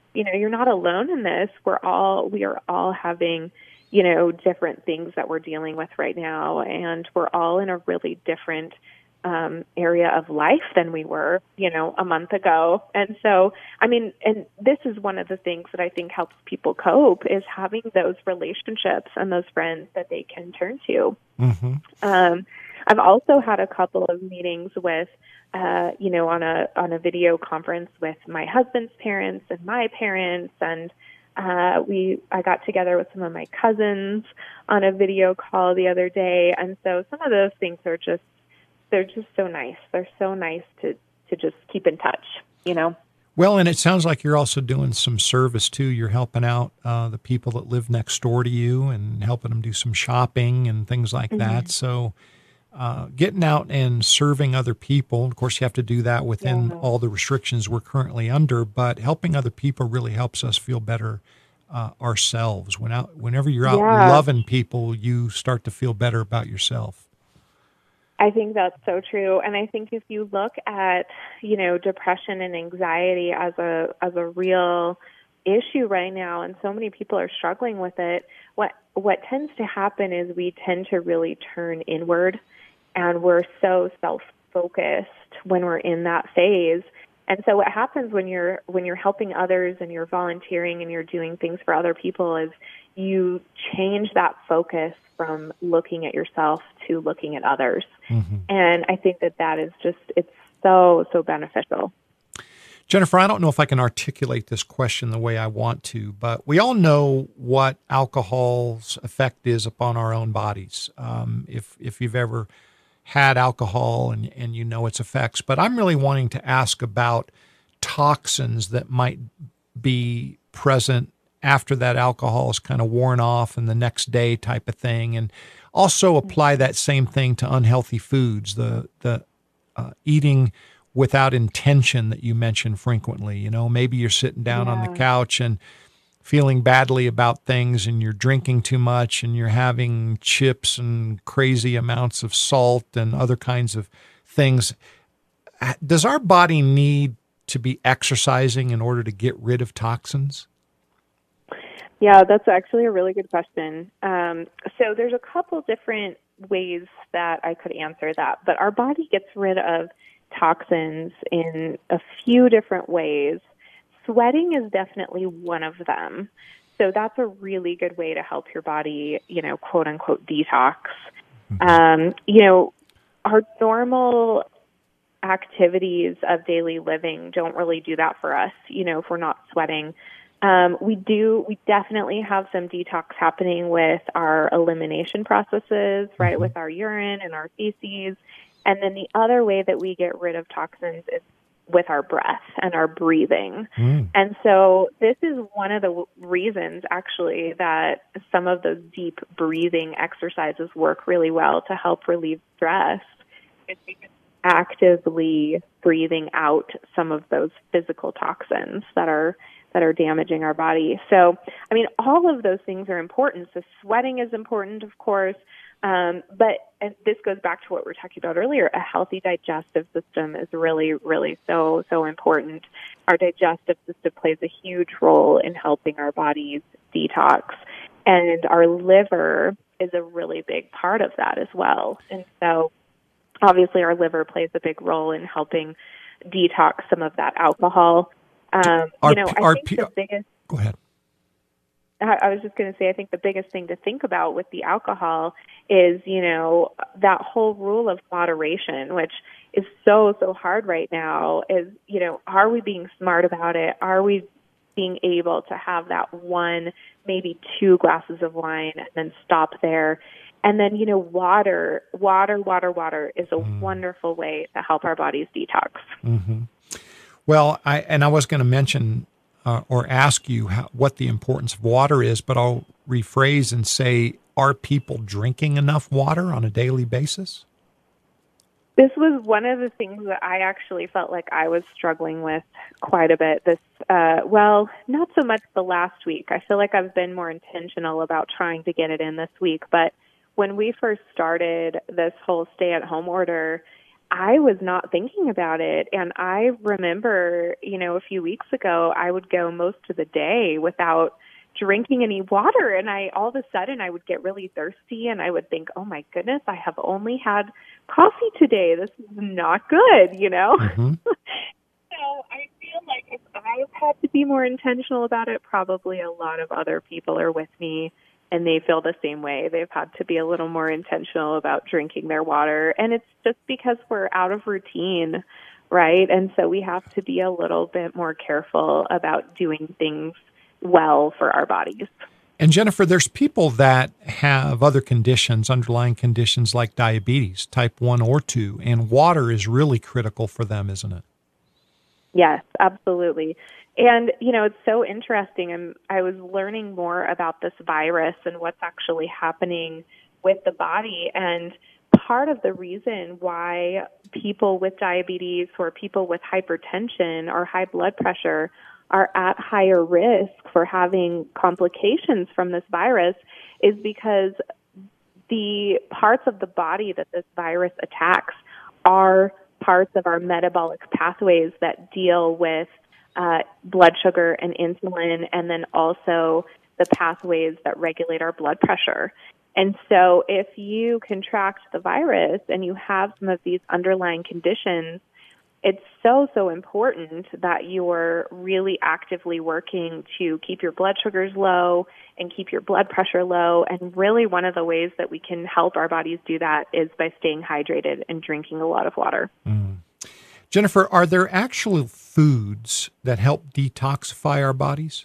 G: you know, you're not alone in this. We're all, we are all having, you know, different things that we're dealing with right now. And we're all in a really different um, area of life than we were, you know, a month ago. And so, I mean, and this is one of the things that I think helps people cope is having those relationships and those friends that they can turn to. Mm-hmm. Um, I've also had a couple of meetings with, uh, you know, on a, on a video conference with my husband's parents and my parents. And, uh, we, I got together with some of my cousins on a video call the other day. And so some of those things are just, they're just so nice. They're so nice to, to just keep in touch, you know?
B: Well, and it sounds like you're also doing some service too. You're helping out uh, the people that live next door to you and helping them do some shopping and things like mm-hmm. that. So uh, getting out and serving other people, of course, you have to do that within yeah. all the restrictions we're currently under, but helping other people really helps us feel better uh, ourselves. When out, whenever you're out yeah. loving people, you start to feel better about yourself.
G: I think that's so true. And I think if you look at, you know, depression and anxiety as a as a real issue right now, and so many people are struggling with it, what what tends to happen is we tend to really turn inward, and we're so self-focused when we're in that phase. And so what happens when you're when you're helping others and you're volunteering and you're doing things for other people is you change that focus from looking at yourself to looking at others. Mm-hmm. And I think that that is just, it's so, so beneficial.
B: Jennifer, I don't know if I can articulate this question the way I want to, but we all know what alcohol's effect is upon our own bodies. Um, if if you've ever had alcohol and, and you know its effects, but I'm really wanting to ask about toxins that might be present after that alcohol is kind of worn off and the next day type of thing. And also apply that same thing to unhealthy foods, the, the uh, eating without intention that you mention frequently. You know, maybe you're sitting down yeah. on the couch and feeling badly about things and you're drinking too much and you're having chips and crazy amounts of salt and other kinds of things. Does our body need to be exercising in order to get rid of toxins?
G: Yeah, that's actually a really good question. Um, so there's a couple different ways that I could answer that, but our body gets rid of toxins in a few different ways. Sweating is definitely one of them. So that's a really good way to help your body, you know, quote unquote detox. Um, you know, our normal activities of daily living don't really do that for us, you know, if we're not sweating. Um, we do, we definitely have some detox happening with our elimination processes, right, mm-hmm. with our urine and our feces. And then the other way that we get rid of toxins is with our breath and our breathing. Mm. And so this is one of the w- reasons, actually, that some of those deep breathing exercises work really well to help relieve stress. It's because actively breathing out some of those physical toxins that are that are damaging our body. So, I mean, all of those things are important. So sweating is important, of course, um, but and this goes back to what we were talking about earlier. A healthy digestive system is really, really so, so important. Our digestive system plays a huge role in helping our bodies detox, and our liver is a really big part of that as well. And so, obviously, our liver plays a big role in helping detox some of that alcohol. Um,
B: our,
G: you know, I
B: our,
G: think the biggest.
B: Go ahead.
G: I, I was just going to say, I think the biggest thing to think about with the alcohol is, you know, that whole rule of moderation, which is so, so hard right now. Is, you know, are we being smart about it? Are we being able to have that one, maybe two glasses of wine and then stop there? And then, you know, water, water, water, water is a mm. wonderful way to help our bodies detox.
B: Mm-hmm. Well, I and I was going to mention uh, or ask you how, what the importance of water is, but I'll rephrase and say, are people drinking enough water on a daily basis?
G: This was one of the things that I actually felt like I was struggling with quite a bit. This, uh, well, not so much the last week. I feel like I've been more intentional about trying to get it in this week, but when we first started this whole stay-at-home order, I was not thinking about it. And I remember, you know, a few weeks ago, I would go most of the day without drinking any water. And I, all of a sudden I would get really thirsty and I would think, oh my goodness, I have only had coffee today. This is not good, you know? Mm-hmm. So I feel like if I've had to be more intentional about it, probably a lot of other people are with me and they feel the same way. They've had to be a little more intentional about drinking their water. And it's just because we're out of routine, right? And so we have to be a little bit more careful about doing things well for our bodies.
B: And Jennifer, there's people that have other conditions, underlying conditions like diabetes, type one or two, and water is really critical for them, isn't it?
G: Yes, absolutely. And, you know, it's so interesting. I'm, I was learning more about this virus and what's actually happening with the body. And part of the reason why people with diabetes or people with hypertension or high blood pressure are at higher risk for having complications from this virus is because the parts of the body that this virus attacks are parts of our metabolic pathways that deal with uh, blood sugar and insulin, and then also the pathways that regulate our blood pressure. And so if you contract the virus and you have some of these underlying conditions, it's so, so important that you're really actively working to keep your blood sugars low and keep your blood pressure low. And really one of the ways that we can help our bodies do that is by staying hydrated and drinking a lot of water.
B: Mm. Jennifer, are there actual foods that help detoxify our bodies?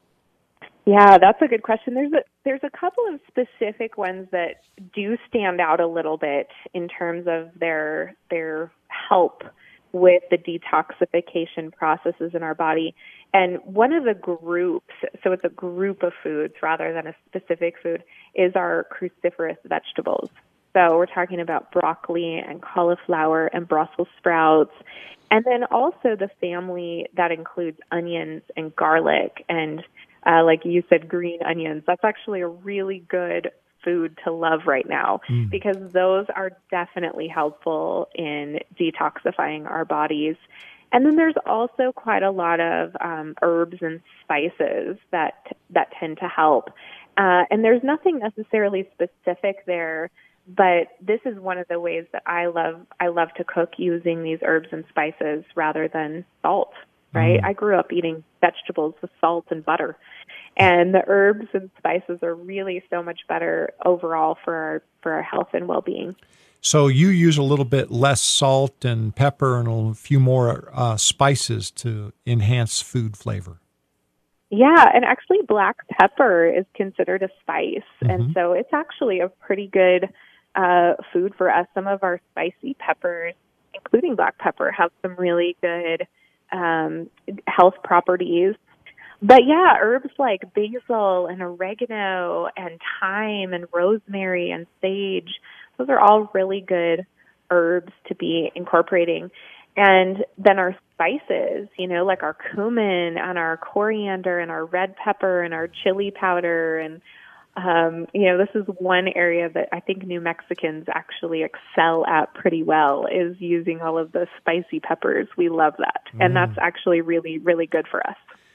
G: Yeah, that's a good question. There's a, there's a couple of specific ones that do stand out a little bit in terms of their their help with the detoxification processes in our body. And one of the groups, so it's a group of foods rather than a specific food, is our cruciferous vegetables. So we're talking about broccoli and cauliflower and Brussels sprouts. And then also the family that includes onions and garlic and, uh, like you said, green onions. That's actually a really good food to love right now mm. because those are definitely helpful in detoxifying our bodies. And then there's also quite a lot of um, herbs and spices that that tend to help. Uh, and there's nothing necessarily specific there, but this is one of the ways that I love I love to cook using these herbs and spices rather than salt, right? Mm. I grew up eating vegetables with salt and butter. And the herbs and spices are really so much better overall for our for our health and well-being.
B: So you use a little bit less salt and pepper and a few more uh, spices to enhance food flavor.
G: Yeah, and actually black pepper is considered a spice. Mm-hmm. And so it's actually a pretty good uh, food for us. Some of our spicy peppers, including black pepper, have some really good um, health properties. But yeah, herbs like basil and oregano and thyme and rosemary and sage, those are all really good herbs to be incorporating. And then our spices, you know, like our cumin and our coriander and our red pepper and our chili powder. And, um, you know, this is one area that I think New Mexicans actually excel at pretty well, is using all of the spicy peppers. We love that. Mm. And that's actually really, really good for us.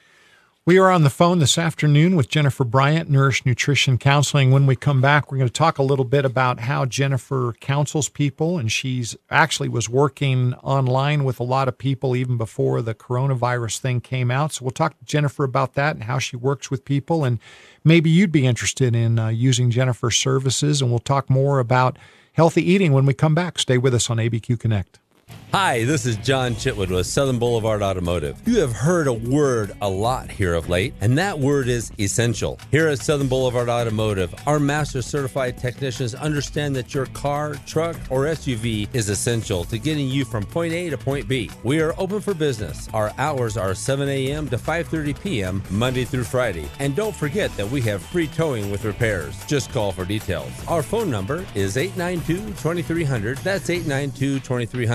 B: We are on the phone this afternoon with Jennifer Bryant, Nourish Nutrition Counseling. When we come back, we're going to talk a little bit about how Jennifer counsels people, and she's actually was working online with a lot of people even before the coronavirus thing came out. So we'll talk to Jennifer about that and how she works with people, and maybe you'd be interested in uh, using Jennifer's services, and we'll talk more about healthy eating when we come back. Stay with us on A B Q Connect.
L: Hi, this is John Chitwood with Southern Boulevard Automotive. You have heard a word a lot here of late, and that word is essential. Here at Southern Boulevard Automotive, our master certified technicians understand that your car, truck, or S U V is essential to getting you from point A to point B. We are open for business. Our hours are seven a.m. to five thirty p.m. Monday through Friday. And don't forget that we have free towing with repairs. Just call for details. Our phone number is eight nine two, two three zero zero. That's eight nine two, two three zero zero. We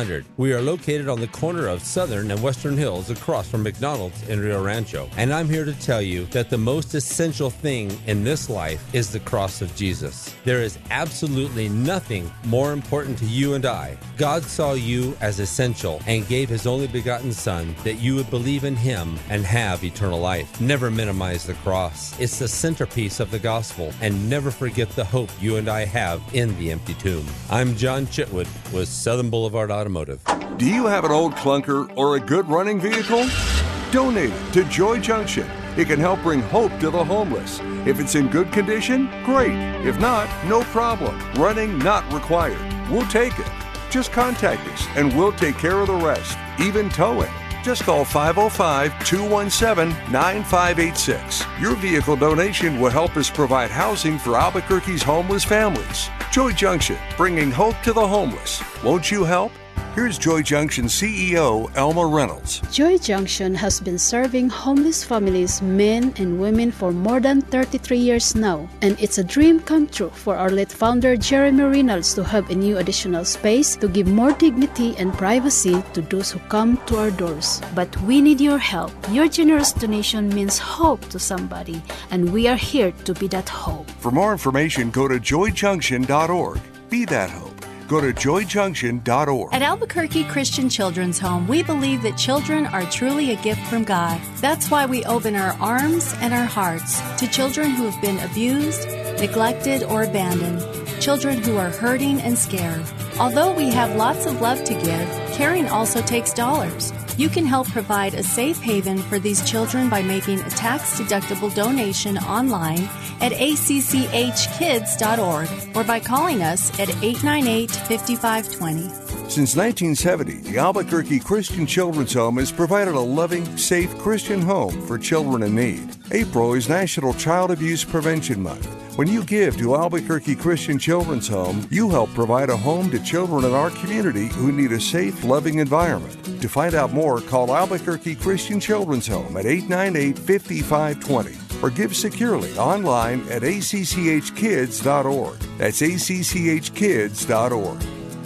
L: We are located on the corner of Southern and Western Hills across from McDonald's in Rio Rancho. And I'm here to tell you that the most essential thing in this life is the cross of Jesus. There is absolutely nothing more important to you and I. God saw you as essential and gave his only begotten Son that you would believe in him and have eternal life. Never minimize the cross. It's the centerpiece of the gospel, and never forget the hope you and I have in the empty tomb. I'm John Chitwood with Southern Boulevard Automotive.
D: Do you have an old clunker or a good running vehicle? Donate it to Joy Junction. It can help bring hope to the homeless. If it's in good condition, great. If not, no problem. Running not required. We'll take it. Just contact us and we'll take care of the rest, even towing. Just call five oh five, two one seven, nine five eight six. Your vehicle donation will help us provide housing for Albuquerque's homeless families. Joy Junction, bringing hope to the homeless. Won't you help? Here's Joy Junction C E O Elma Reynolds.
M: Joy Junction has been serving homeless families, men and women, for more than thirty-three years now. And it's a dream come true for our late founder Jeremy Reynolds to have a new additional space to give more dignity and privacy to those who come to our doors. But we need your help. Your generous donation means hope to somebody, and we are here to be that hope.
D: For more information, go to joy junction dot org. Be that hope. Go to joy junction dot org.
N: At Albuquerque Christian Children's Home, we believe that children are truly a gift from God. That's why we open our arms and our hearts to children who have been abused, neglected, or abandoned, children who are hurting and scared. Although we have lots of love to give, caring also takes dollars. You can help provide a safe haven for these children by making a tax-deductible donation online at a c c h kids dot org or by calling us at eight nine eight, five five two zero.
D: Since nineteen seventy, the Albuquerque Christian Children's Home has provided a loving, safe Christian home for children in need. April is National Child Abuse Prevention Month. When you give to Albuquerque Christian Children's Home, you help provide a home to children in our community who need a safe, loving environment. To find out more, call Albuquerque Christian Children's Home at eight nine eight, five five two zero or give securely online at a c c h kids dot org. That's a c c h kids dot org.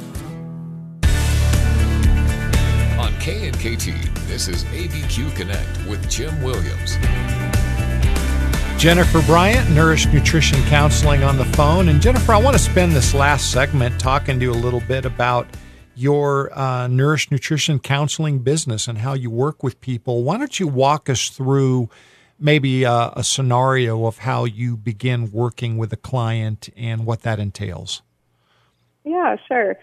A: On K N K T, this is A B Q Connect with Jim Williams.
B: Jennifer Bryant, Nourish Nutrition Counseling, on the phone. And Jennifer, I want to spend this last segment talking to you a little bit about your uh, Nourish Nutrition Counseling business and how you work with people. Why don't you walk us through maybe a, a scenario of how you begin working with a client and what that entails?
G: Yeah, sure.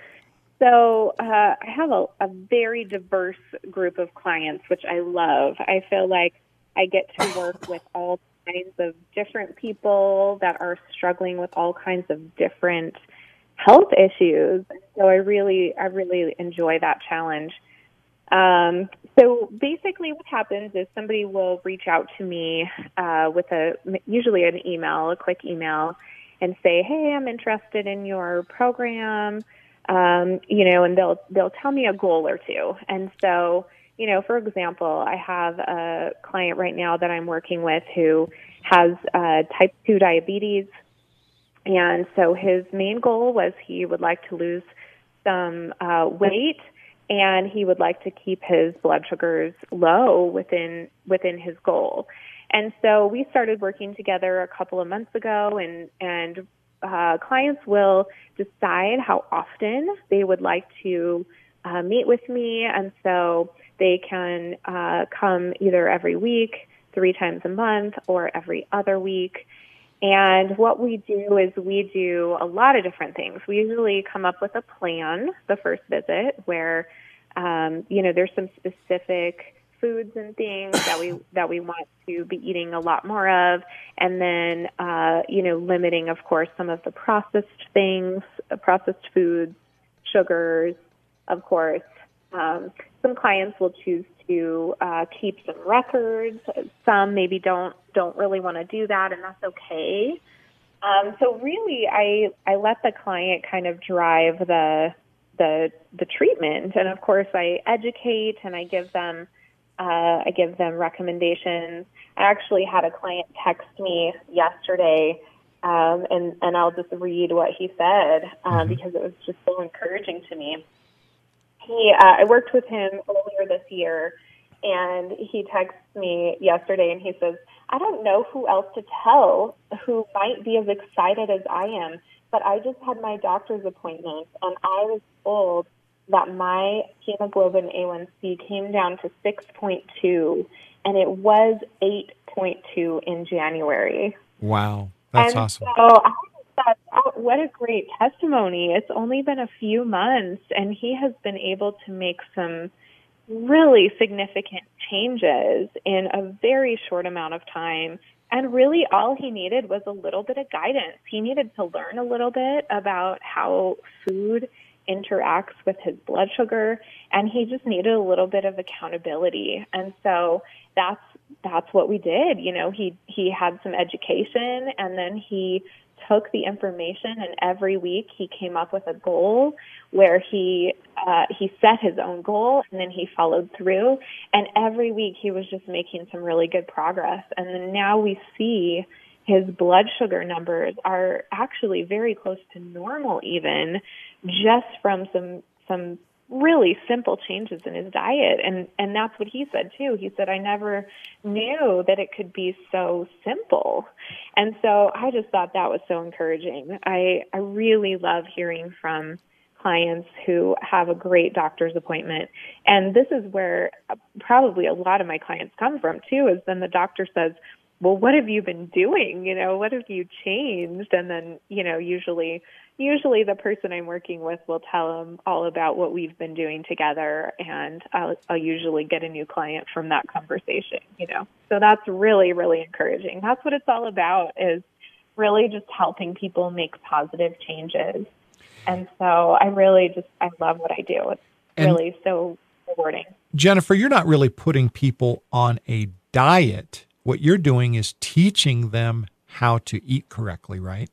G: So uh, I have a, a very diverse group of clients, which I love. I feel like I get to work with all kinds of different people that are struggling with all kinds of different health issues. So I really, I really enjoy that challenge. Um, so basically what happens is somebody will reach out to me uh, with a, usually an email, a quick email, and say, hey, I'm interested in your program, um, you know, and they'll, they'll tell me a goal or two. And so, you know, for example, I have a client right now that I'm working with who has uh, type two diabetes. And so his main goal was he would like to lose some uh, weight, and he would like to keep his blood sugars low within within his goal. And so we started working together a couple of months ago, and, and uh, clients will decide how often they would like to uh, meet with me. And so they can uh, come either every week, three times a month, or every other week. And what we do is we do a lot of different things. We usually come up with a plan the first visit where, um, you know, there's some specific foods and things that we that we want to be eating a lot more of, and then, uh, you know, limiting, of course, some of the processed things, uh, processed foods, sugars, of course. Um, some clients will choose to uh, keep some records. Some maybe don't don't really want to do that, and that's okay. Um, so really, I I let the client kind of drive the the the treatment, and of course, I educate and I give them uh, I give them recommendations. I actually had a client text me yesterday, um, and and I'll just read what he said um, because it was just so encouraging to me. he, uh, I worked with him earlier this year, and he texts me yesterday, and he says, I don't know who else to tell who might be as excited as I am, but I just had my doctor's appointment, and I was told that my hemoglobin A one C came down to six point two, and it was eight point two in January.
B: Wow, that's
G: and
B: awesome.
G: So I thought, oh, what a great testimony. It's only been a few months, and he has been able to make some really significant changes in a very short amount of time. And really all he needed was a little bit of guidance. He needed to learn a little bit about how food interacts with his blood sugar, and he just needed a little bit of accountability. And so that's that's what we did. You know, he he had some education, and then he took the information, and every week he came up with a goal where he uh, he set his own goal, and then he followed through. And every week he was just making some really good progress. And then now we see his blood sugar numbers are actually very close to normal, even just from some some really simple changes in his diet. And and that's what he said too. He said, I never knew that it could be so simple. And so I just thought that was so encouraging. I, I really love hearing from clients who have a great doctor's appointment. And this is where probably a lot of my clients come from too, is then the doctor says, well, what have you been doing? You know, what have you changed? And then, you know, usually, usually the person I'm working with will tell them all about what we've been doing together. And I'll, I'll usually get a new client from that conversation, you know. So that's really, really encouraging. That's what it's all about, is really just helping people make positive changes. And so I really just, I love what I do. It's
B: And
G: really so rewarding.
B: Jennifer, you're not really putting people on a diet. What you're doing is teaching them how to eat correctly, right?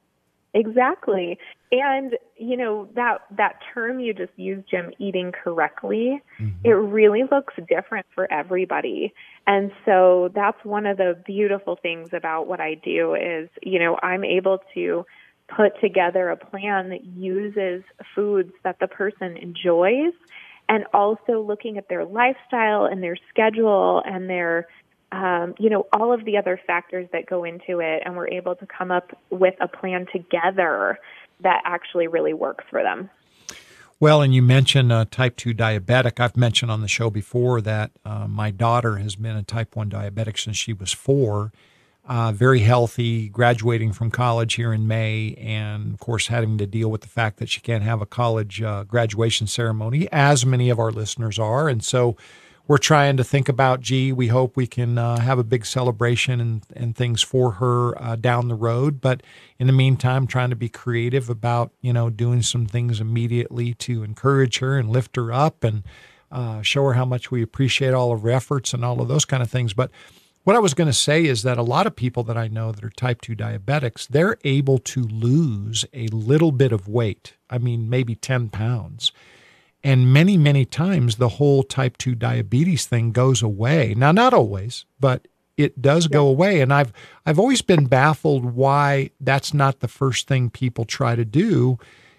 G: Exactly. And, you know, that that term you just used, Jim, eating correctly, mm-hmm. it really looks different for everybody. And so that's one of the beautiful things about what I do is, you know, I'm able to put together a plan that uses foods that the person enjoys, and also looking at their lifestyle and their schedule and their Um, you know, all of the other factors that go into it, and we're able to come up with a plan together that actually really works for them.
B: Well, and you mentioned uh, type two diabetic. I've mentioned on the show before that uh, my daughter has been a type one diabetic since she was four, uh, very healthy, graduating from college here in May, and, of course, having to deal with the fact that she can't have a college uh, graduation ceremony, as many of our listeners are. And so we're trying to think about, gee, we hope we can uh, have a big celebration and, and things for her uh, down the road. But in the meantime, trying to be creative about, you know, doing some things immediately to encourage her and lift her up and uh, show her how much we appreciate all of her efforts and all of those kind of things. But what I was going to say is that a lot of people that I know that are type two diabetics, they're able to lose a little bit of weight. I mean, maybe ten pounds. And many, many times the whole type two diabetes thing goes away. Now, not always, but it does go away. And I've I've always been baffled why that's not the first thing people try to do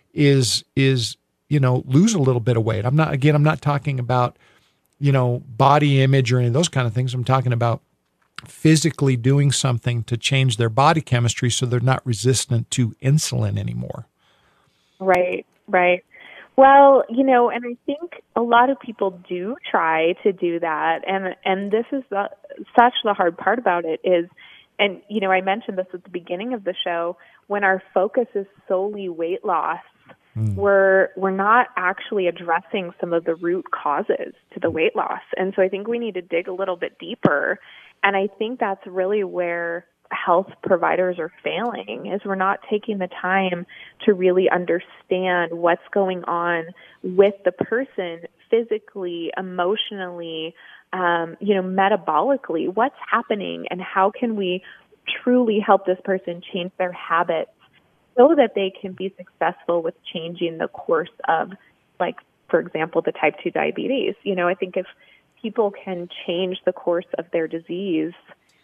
B: is, is you know, lose a little bit of weight. I'm not, again, I'm not talking about, you know, body image or any of those kind of things. I'm talking about physically doing something to change their body chemistry so they're not resistant to insulin anymore.
G: Right, right. Well, you know, and I think a lot of people do try to do that. And and this is the, such the hard part about it is, and, you know, I mentioned this at the beginning of the show, when our focus is solely weight loss, mm. we're, we're not actually addressing some of the root causes to the weight loss. And so I think we need to dig a little bit deeper. And I think that's really where health providers are failing, is we're not taking the time to really understand what's going on with the person physically, emotionally, um, you know, metabolically, what's happening, and how can we truly help this person change their habits so that they can be successful with changing the course of, like, for example, the type two diabetes. You know, I think if people can change the course of their disease,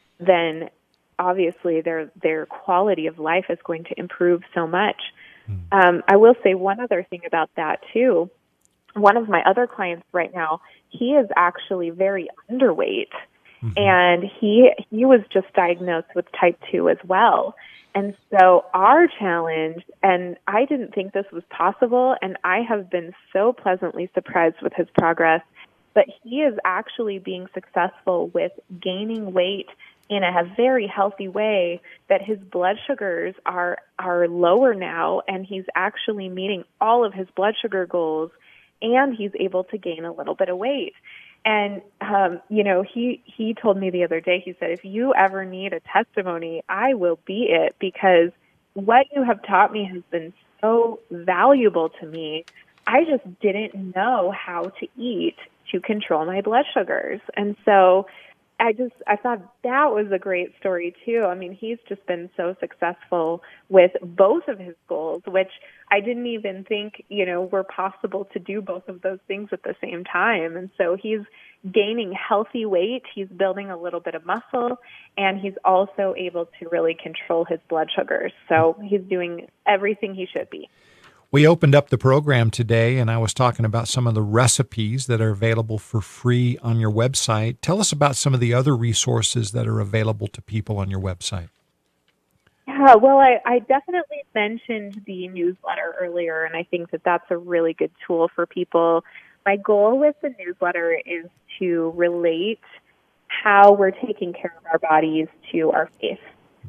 G: then obviously their their quality of life is going to improve so much. Mm. Um, I will say one other thing about that too. one of my other clients right now, he is actually very underweight. Mm-hmm. And he he was just diagnosed with type two as well. And so our challenge, and I didn't think this was possible, and I have been so pleasantly surprised with his progress, but he is actually being successful with gaining weight in a very healthy way, that his blood sugars are are lower now, and he's actually meeting all of his blood sugar goals, and he's able to gain a little bit of weight. And, um, you know, he, he told me the other day, he said, if you ever need a testimony, I will be it, because what you have taught me has been so valuable to me. I just didn't know how to eat to control my blood sugars. And so I just, I thought that was a great story too. I mean, he's just been so successful with both of his goals, which I didn't even think, you know, were possible to do both of those things at the same time. And so he's gaining healthy weight, he's building a little bit of muscle, and he's also able to really control his blood sugars. So he's doing everything he should be.
B: We opened up the program today, and I was talking about some of the recipes that are available for free on your website. Tell us about some of the other resources that are available to people on your website.
G: Yeah, well, I, I definitely mentioned the newsletter earlier, and I think that that's a really good tool for people. My goal with the newsletter is to relate how we're taking care of our bodies to our faith.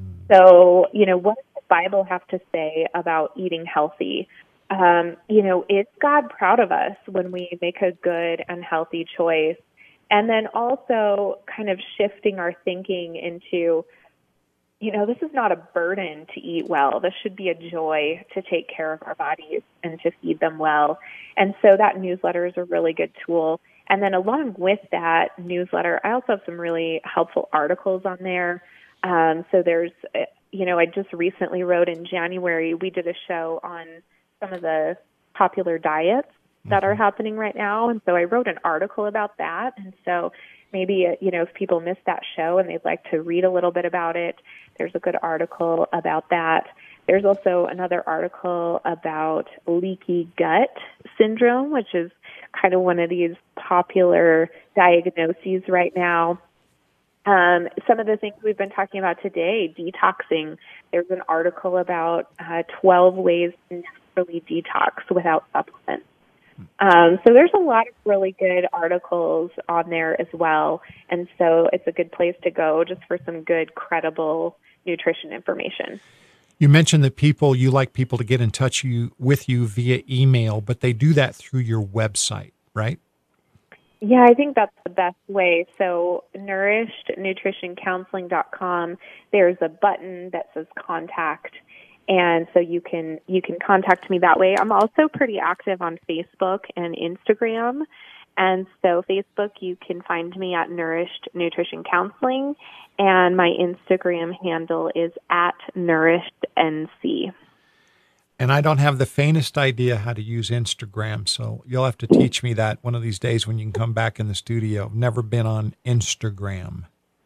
G: So, you know, what does the Bible have to say about eating healthy? Um, you know, is God proud of us when we make a good and healthy choice? And then also kind of shifting our thinking into, you know, this is not a burden to eat well. This should be a joy to take care of our bodies and to feed them well. And so that newsletter is a really good tool. And then along with that newsletter, I also have some really helpful articles on there. Um, so there's, you know, I just recently wrote in January, we did a show on some of the popular diets that are happening right now. And so I wrote an article about that. And so maybe, you know, if people missed that show and they'd like to read a little bit about it, there's a good article about that. There's also another article about leaky gut syndrome, which is kind of one of these popular diagnoses right now. Um, some of the things we've been talking about today, detoxing. There's an article about uh, twelve ways to naturally detox without supplements. Um, so there's a lot of really good articles on there as well. And so it's a good place to go just for some good, credible nutrition information.
B: You mentioned that people, you like people to get in touch you, with you via email, but they do that through your website, right?
G: Yeah, I think that's the best way. So nourished nutrition counseling dot com, there's a button that says contact. And so you can you can contact me that way. I'm also pretty active on Facebook and Instagram. And so Facebook, you can find me at Nourished Nutrition Counseling. And my Instagram handle is at Nourished N C.
B: And I don't have the faintest idea how to use Instagram, so you'll have to teach me that one of these days when you can come back in the studio. I've never been on Instagram.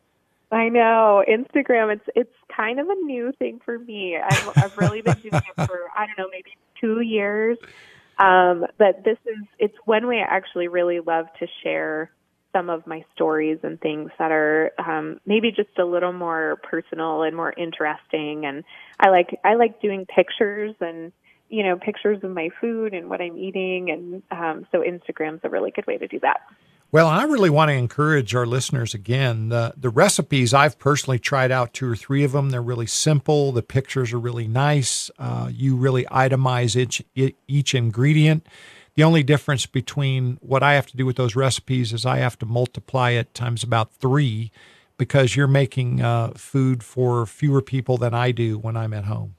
G: I know. Instagram, it's it's kind of a new thing for me. I've, I've really been doing it for, I don't know, maybe two years. Um, but this is, it's one way I actually really love to share some of my stories and things that are um, maybe just a little more personal and more interesting. And I like I like doing pictures and, you know, pictures of my food and what I'm eating. And um, so Instagram's a really good way to do that.
B: Well, I really want to encourage our listeners again. The, the recipes, I've personally tried out two or three of them. They're really simple. The pictures are really nice. Uh, you really itemize each, each ingredient. The only difference between what I have to do with those recipes is I have to multiply it times about three because you're making uh, food for fewer people than I do when I'm at home.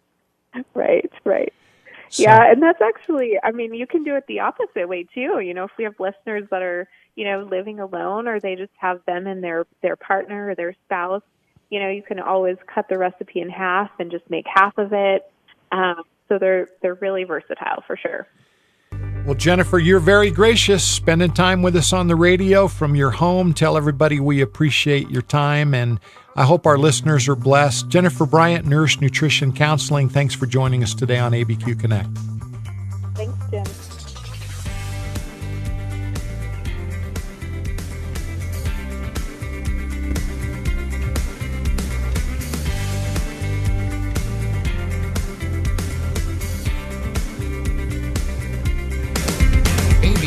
G: Right, right. So, yeah, and that's actually, I mean, you can do it the opposite way too. You know, if we have listeners that are, you know, living alone or they just have them and their, their partner or their spouse, you know, you can always cut the recipe in half and just make half of it. Um, so they're they're really versatile for sure.
B: Well, Jennifer, you're very gracious spending time with us on the radio from your home. Tell everybody we appreciate your time, and I hope our listeners are blessed. Jennifer Bryant, Nourished Nutrition Counseling, thanks for joining us today on A B Q Connect.
G: Thanks, Jim.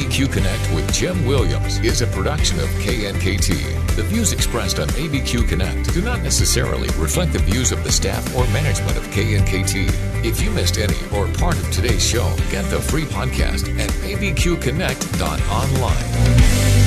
A: Q Connect with Jim Williams is a production of K N K T. The views expressed on A B Q Connect do not necessarily reflect the views of the staff or management of K N K T. If you missed any or part of today's show, get the free podcast at a b q connect dot online.